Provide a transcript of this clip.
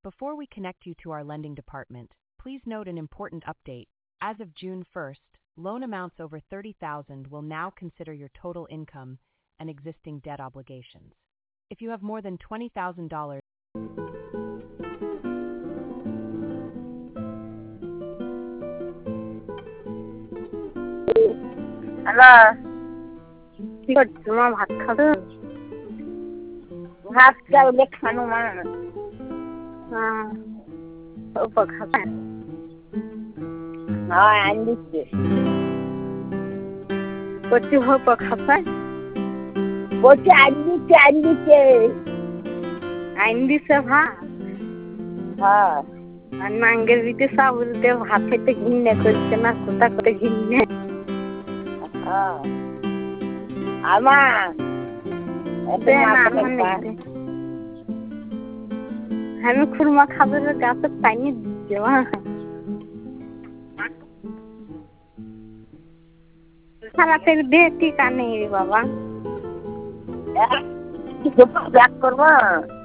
Before we connect you to our lending department, please note an important update. As of June 1st, loan amounts over $30,000 will now consider your total income and existing debt obligations. If you have more than $20,000, hello, কি করছো মা? ভাত খাবে? ভাত চাউলে খানো মা। হ্যাঁ, ওপর খাবে? হ্যাঁ, আনি দিচ্ছে। কচি ওপর খাবে? বলছি আনি দিচ্ছে। আইন দিছে ভাত? হ্যাঁ। আর নাঙ্গের দিতে চাউল দিয়ে ভাত খেতে ঘৃণা করছে না, কোথা করে ঘৃণা। হ্যাঁ। আমার আমি খুরমা খাবে গাছে পানি দিচ্ছে মা। খারাপের দেহ টিকা নেই রে বাবা। ব্যাক করবো।